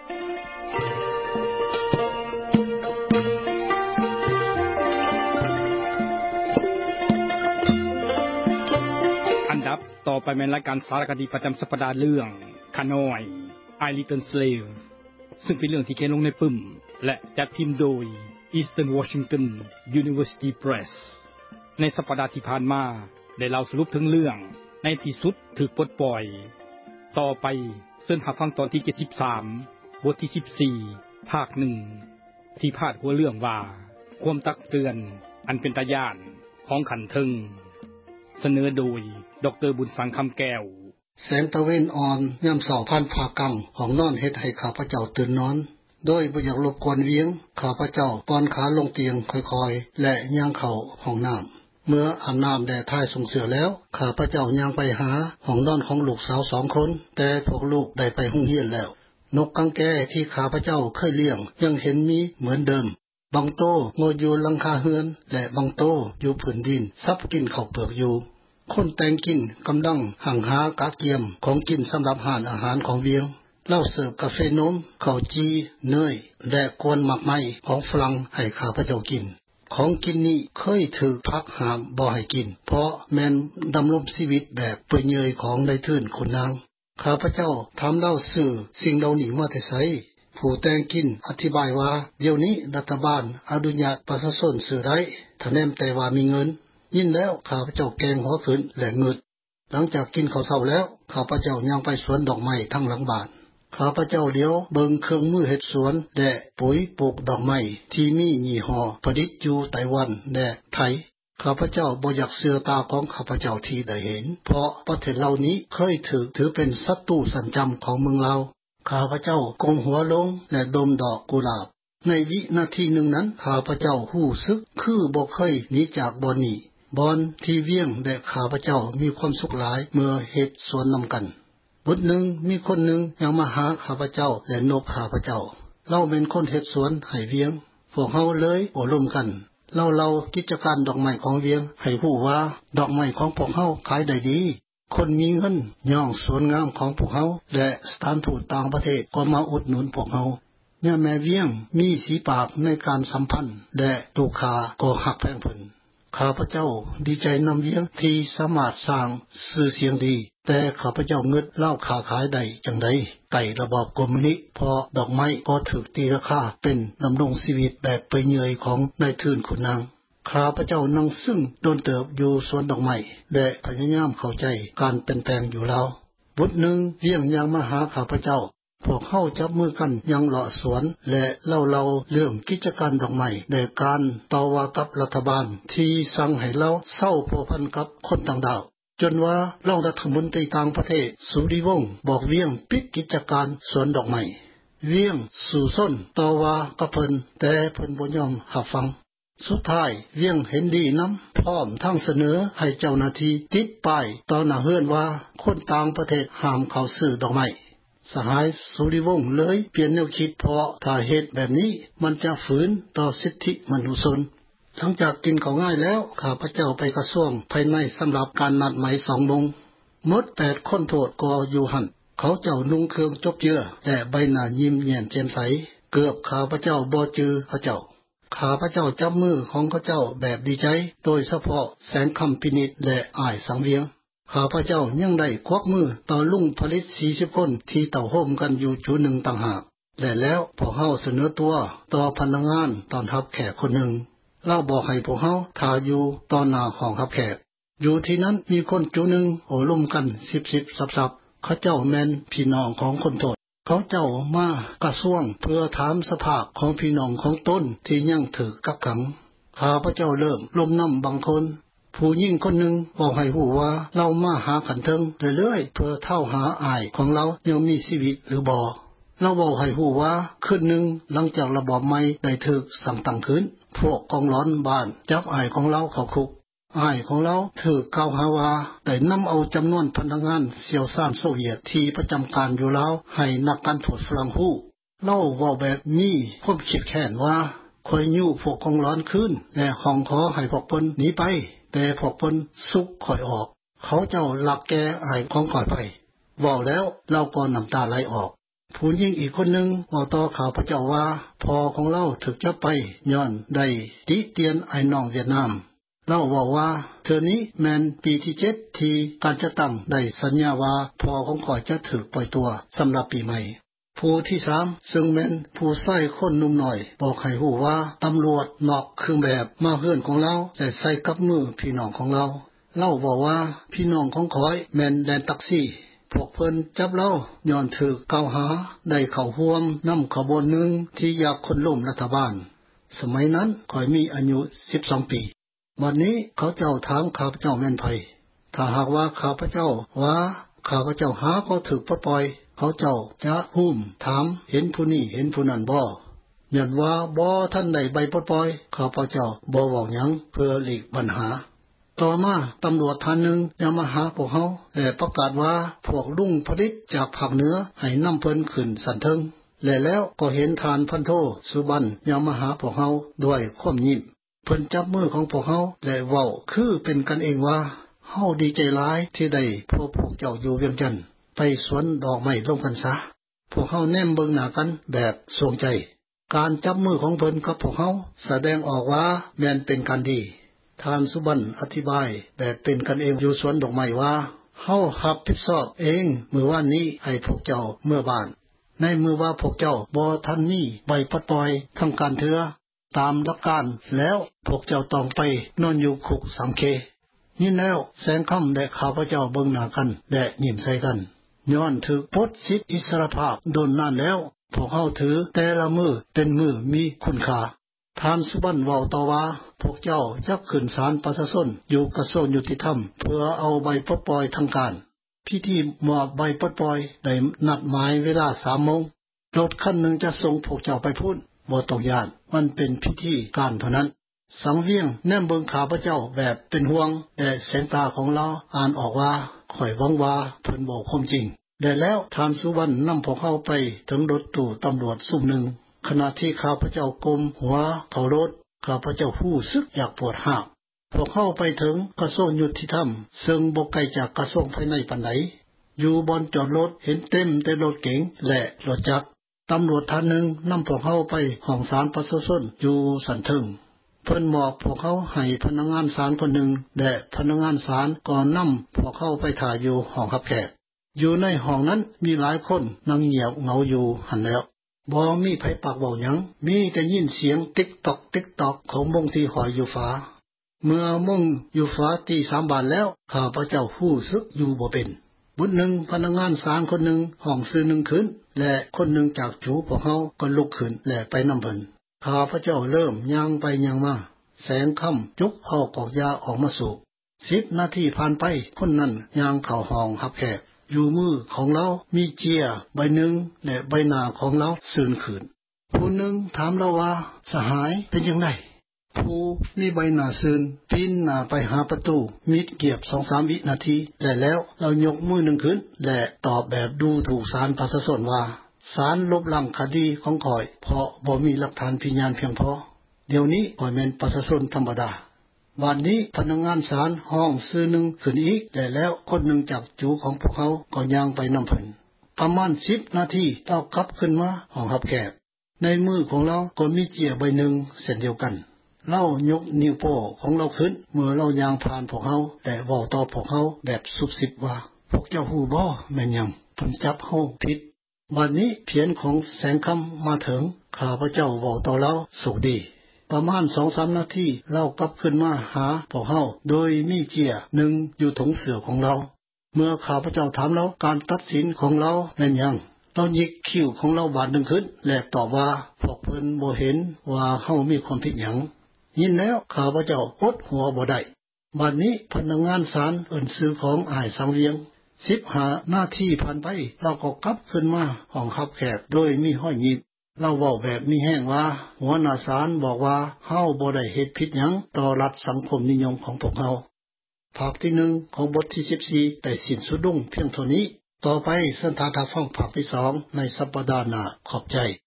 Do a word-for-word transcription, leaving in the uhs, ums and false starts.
อันดับต่อไปเป็นรายการสารคดีประจำสัปดาห์เรื่องขาน้อย I Little Slave ซึ่งเป็นเรื่องที่เขียนลงในปึ้มและจัดพิมพ์โดย Eastern Washington University Press ในสัปดาห์ที่ผ่านมาได้เล่าสรุปถึงเรื่องในที่สุดถูกปลดปล่อยต่อไปเชิญรับฟังตอนที่เจ็ดสิบสามบทที่สิบสี่ภาคหนึ่งที่พาดหัวเรื่องว่าความตักเตือนอันเป็นตาย้านของขันทึงเสนอโดยดร.บุญสังคำแก้วแสงตะเว้นอ่อนย่ำเสาพันผากังของนอนเฮ็ดให้ข้าพเจ้าตื่นนอนโดยบ่อยากรบกวนเวียงข้าพเจ้าป้อนขาลงเตียงค่อยๆและย่างเข้าห้องน้ำเมื่ออาบน้ำและถ่ายส่งเสือแล้วข้าพเจ้าย่างไปหาห้องนอนของลูกสาวสองคนแต่พวกลูกได้ไปโรงเรียนแล้วนกกังแกที่ข้าพเจ้าเคยเลี้ยงยังเห็นมีเหมือนเดิมบางโตงออยู่หลังคาเฮือนและบางโตอยู่พื้นดินซับกินข้าวเปลือกอยู่คนแต่งกินกำลังหังหากะเกียมของกินสำหรับหานอาหารของเวียงเล่าเสิร์ฟกาแฟนมข้าวจีเนยและกวนหมักไม้ของฝรั่งให้ข้าพเจ้ากินของกินนี้เคยถูกพักหามบ่ให้กินเพราะแม่นดำรงชีวิตแบบเปื่อยเอยของนายทื่นคุณนางข้าพเจ้าถามเล่าสื่อสิ่งเหล่านี้มาแต่ไสผู้แต่งกินอธิบายว่าเดี๋ยวนี้รัฐบาลอนุญาตประชาชนซื้อได้ถ้าแน่แต่ว่ามีเงินยินแล้วข้าพเจ้าแกงหัวขึ้นและงึดหลังจากกินข้าวเช้าแล้วข้าพเจ้าย่างไปสวนดอกไม้ทั้งหลังบ้านข้าพเจ้าเลี้ยวเบิ่งเครื่องมือเฮ็ดสวนและปุ๋ยปลูกดอกไม้ที่มียี่ห้อผลิตอยู่ไต้หวันและไทยข้าพเจ้าบ่อยากเชื่อตาของข้าพเจ้าที่ได้เห็นเพราะประเทศเหล่านี้เคยถูกถือเป็นศัตรูสัญจำของเมืองลาวข้าพเจ้ากงหัวลงและดมดอกกุหลาบในวินาทีหนึ่งนั้นข้าพเจ้ารู้สึกคือบ่เคยหนีจากบ่อนนี้บอนที่เวียงและข้าพเจ้ามีความสุขหลายเมื่อเฮ็ดสวนนํากันบุดหนึ่งมีคนหนึ่งยังมาหาข้าพเจ้าและนบข้าพเจ้าเราเป็นคนเฮ็ดสวนให้เวียงพวกเฮาเลยอบรมกันเล่าเรากิจการดอกไม้ของเวียงให้ฮู้ว่าดอกไม้ของพวกเฮาขายได้ดีคนมีเงินย่องสวนงามของพวกเฮาและสถานทูตต่างประเทศก็มาอุดหนุนพวกเฮาย่าแม่เวียงมีสีปากในการสัมพันธ์และลูกค้าก็ฮักแพงเพิ่นข้าพเจ้าดีใจนำเวียงที่สามารถสร้างชื่อเสียงดีแต่ข้าพเจ้าเงิดเล่าค้าขายได้จังได๋ไก่ระบอบคอมมิวนิสต์พอดอกไม้ก็ถูกตีราคาเป็นดำรงชีวิตแบบเปื่อยเอยของนายทื่นคุณนางข้าพเจ้านั่งซึ่งโดนเติบอยู่สวนดอกไม้และพยายามเข้าใจการเปลี่ยนแปลงอยู่แล้วบุตรหนึ่งเวียงยังมาหาข้าพเจ้าพวกเฮาจับมือกันยังเลาะสวนและเล่าเราเรื่องกิจการดอกไม้ในการต่อว่ากับรัฐบาลที่สั่งให้เราเศร้าพัวพันกับคนต่างดาวจนว่ารองรัฐมนตรีต่างประเทศสุริวงศ์บอกเวียงปิดกิจการสวนดอกไม้เวียงสู่ส้นต่อว่ากับเพิ่นแต่เพิ่นบ่ยอมรับฟังสุดท้ายเวียงเห็นดีนําพร้อมทั้งเสนอให้เจ้าหน้าที่ติดป้ายต่อหน้าเฮือนว่าคนต่างประเทศห้ามเข้าซื้อดอกไม้สหายสุริวงศ์เลยเปลี่ยนแนวคิดเพราะถ้าเหตุแบบนี้มันจะฝืนต่อสิทธิมนุษยชนหลังจากกินข้าวง่ายแล้วข้าพเจ้าไปกระทรวงภายในสำหรับการนัดหมายสองโมงหมดแปดคนโทษก็อยู่หั่นเขาเจ้านุ่งเครื่องจบเจือและใบหน้ายิ้มแย้มแจ่มใสเกือบข้าพเจ้าบ่จือเขาเจ้าข้าพเจ้าจับมือของเขาเจ้าแบบดีใจโดยเฉพาะแสงคำพินิจและอ้ายสังเวียงข้าพเจ้ายังได้ควักมือต่อลุงผลิตสี่สิบคนที่เต่าโฮมกันอยู่จุดหนึ่งต่างหากและแล้วพวกเฮาเสนอตัวต่อพนักงานตอนรับแขกคนหนึ่งเราบอกให้พวกเฮาท่าอยู่ตอนหน้าห้องรับแขกอยู่ที่นั้นมีคนจุหนึ่งโอลุ่มกันสิบๆซับๆเขาเจ้าแม่นพี่น้องของคนโทษเขาเจ้ามากระทรวงเพื่อถามสภาพของพี่น้องของตนที่ยังถูกกักขังข้าพเจ้าเริ่มลมน้ำบางคนผู้หญิงคนหนึ่งบอกให้หูว่าเรามาหาขันเทิงเรื่อยๆเพื่อเท่าหาอายของเรายังมีชีวิตหรือบ่เราบอกให้หูว่าคืนหนึ่งหลังจากระบอบใหม่ได้ถูกสั่งตั้งขึ้นพวกกองร้อนบ้านจับอายของเราเข้าคุกอายของเราถูกกล่าวหาว่าได้นําเอาจํานวนพนักงานเสี่ยวซ่านโซเวียตที่ประจําการอยู่ลาวให้นักการโทษฝรั่งฮู้เราเว้าแบบนี้ความคิดแค้นว่าคอยยู่พวกกองร้อนขึ้นและห้องขอให้พวกเพิ่นหนีไปแต่พวกเพิ่นสุกข่อยออกเขาเจ้าลักแกอายของข่อยไปเว้าแล้วเราก็น้ำตาไหลออกผู้หญิงอีกคนหนึ่งเว้าต่อข้าพเจ้าว่าพ่อของเราถูกจับไปย้อนได้ติเตียนไอ้น้องเวียดนามเล่าว่าว่าเธอนี้แมนปีที่เจ็ดที่การจะตั้งได้สัญญาว่าพ่อของข้อยจะถูกปล่อยตัวสำหรับปีใหม่ผู้ที่สามซึ่งแม่นผู้ใส่คนหนุ่มหน่อยบอกให้ฮู้ว่าตำรวจนอกเครื่องแบบมาเฮือนของเราและใส่กับมือพี่น้องของเราเล่าบอกว่าพี่น้องของข้อยแม่นแลนตักซี่พวกเพิ่นจับเราย้อนถูกกล่าวหาได้เข้าร่วมนำขบวนหนึ่งที่อยากคนล้มรัฐบาลสมัยนั้นข้อยมีอายุสิบสองปีวันนี้เขาเจ้าถามข้าพเจ้าแม่นไผถ้าหากว่าข้าพเจ้าว่าข้าพเจ้าหาก็ถูกปลดปล่อยเขาเจ้าจะหุ้มถามเห็นผู้นี้เห็นผู้นั้นบ่ย้อนว่าบ่ท่านได้ใบปลดปล่อยข้าพเจ้าบ่เว้าหยังเพื่อหลีกปัญหาต่อมาตำรวจท่านหนึ่งยังมาหาพวกเฮาและประกาศว่าพวกลุงผลิตจากภาคเหนือให้นำเพิ่นขึ้นสันเทิงและแล้วก็เห็นทานพันโทสุบันยังมาหาพวกเฮาด้วยความยิ้มเพิ่นจับมือของพวกเฮาและเว้าคือเป็นกันเองว่าเฮาดีใจหลายที่ได้พบพวกเจ้าอยู่เวียงจันทน์ไปสวนดอกไม้ร่วมกันซะพวกเฮาแนมเบิ่งหน้ากันแบบสวงใจการจับมือของเพิ่นกับพวกเฮาแสดงออกว่าแม่นเป็นการดีท่านสุบันอธิบายแบบเป็นกันเองอยู่สวนดอกไม้ว่าเฮารับผิดชอบเองเมื่อวานนี้ให้พวกเจ้าเมื่อบ้านในเมื่อว่าพวกเจ้าบ่ทันมีใบปลดปล่อยทางการเถือตามหลักการแล้วพวกเจ้าต้องไปนอนอยู่คุกสามเคนี่แล้วแสงค่ำและข้าพเจ้าเบิ่งหน้ากันและยิ้มใส่กันย้อนถึกปลดสิทธิอิสรภาพโดนนานแล้วพวกเฮาถือแต่ละมือเป็นมือมีคุณค่าท่านสุบันเว้าต่อว่าพวกเจ้าจักขึ้นศาลประชาชนอยู่กระทรวงยุติธรรมเพื่อเอาใบปลดปล่อยทางการพิธีมอบใบปลดปล่อยได้นัดหมายเวลา สามโมงรถคันหนึ่งจะส่งพวกเจ้าไปพูดบ่ต้องย้านมันเป็นพิธีการเท่านั้นสังเวียงแนมเบิ่งข้าพเจ้าแบบเป็นห่วงแต่แสงตาของเราอ่านออกว่าข่อยหวังว่าเพิ่นบอกความจริงได้แล้วท่านสุวรรณนำพวกเขาไปถึงรถตู้ตำรวจซุ่มหนึ่งขณะที่ข้าพเจ้ากลมหัวเข้ารถข้าพเจ้ารู้สึกอยากปวดหากพวกเขาไปถึงกระทรวงยุติธรรมซึ่งบ่ไกลจากกระทรวงภายในปานใดอยู่บนจอดรถเห็นเต็มแต่รถเก๋งและรถจักรตำรวจท่านหนึ่งนำพวกเขาไปห้องศาลประชาชนอยู่สันเทิงเพิ่นมอบพวกเขาให้พนักงานศาลคนหนึ่งและพนักงานศาลก็นำพวกเขาไปถ่ายอยู่ห้องรับแขกอยู่ในห้องนั้นมีหลายคนนั่งเงียบเหงาอยู่หันแล้วบ่มีไผปากเว้าหยังมีแต่ยินเสียงติ๊กตอกติ๊กตอกของมงที่หอยอยู่ฟ้าเมื่อมงอยู่ฟ้าตีสามบาทแล้วข้าพเจ้ารู้สึกอยู่บ่เป็นบุญหนึ่งพนักงานศาลคนหนึ่งห้องซื้อหนึ่งขึ้นและคนหนึ่งจากจูพวกเขาก็ลุกขึ้นและไปนำเพิ่นข้าพเจ้าเริ่มย่างไปย่างมาแสงค่ำจุกเอากอกยาออกมาสูบสิบนาทีผ่านไปคนนั้นย่างเข้าห้องรับแขกอยู่มือของเรามีเจียใบหนึ่งและใบหน้าของเราซื่นขึ้นผู้หนึ่งถามเราว่าสหายเป็นจังไดผู้มีใบหน้าซื่นปีนหน้าไปหาประตูมิดเกียบ สองสาม วินาทีและแล้วเรายกมือหนึ่งขึ้นและตอบแบบดูถูกศาลประชาชนว่าศาลลบล้างคดีของข่อยเพราะบ่มีหลักฐานพยานเพียงพอเดี๋ยวนี้ข่อยแม่นประชาชนธรรมดาวันนี้พนักงานศาลห้องซื้อหนึ่งขึ้นอีกและแล้วคนหนึ่งจากจูของพวกเขาก็ย่างไปนำเพิ่นประมาณสิบนาทีเรากลับขึ้นมาห้องรับแขกในมือของเราก็มีเจียใบหนึ่งเช่นเดียวกันเรายกนิ้วโป้ของเราขึ้นเมื่อเราย่างผ่านพวกเขาแต่เว้าต่อพวกเขาแบบสุบสิบว่าพวกเจ้าฮู้บ่แม่นหยังเพิ่นจับเฮาผิดบัดนี้เพียรของแสงค่ำมาถึงข้าพเจ้าเว้าต่อเราสุขดีประมาณ สองสาม นาทีเรากลับขึ้นมาหาพวกเฮาโดยมีเจียหนึ่งอยู่ถุงเสื้อของเราเมื่อข้าพเจ้าถามเราการตัดสินของเราแม่นหยังเราหยิกคิ้วของเราบาดหนึ่งขึ้นและตอบว่าพวกเพิ่นบ่เห็นว่าเฮามีความผิดหยังยินแล้วข้าพเจ้าอดหัวบ่ได้บัดนี้พนักงานศาลเอิ้นชื่อของอ้ายสังเวียงสิบห้านาทีผ่านไปเราก็กลับขึ้นมาห้องรับแขกโดยมีห้อยยิ้มเราเว้าแบบมีแห้งว่าหัวหน้าศาลบอกว่าเฮาบ่ได้เฮ็ดผิดหยังต่อรัฐสังคมนิยมของพวกเฮาภาคที่หนึ่งของบทที่สิบสี่ได้สิ้นสุดลงเพียงเท่านี้ต่อไปเชิญท่านฟังภาคที่สองในสัปดาห์หน้าขอบใจ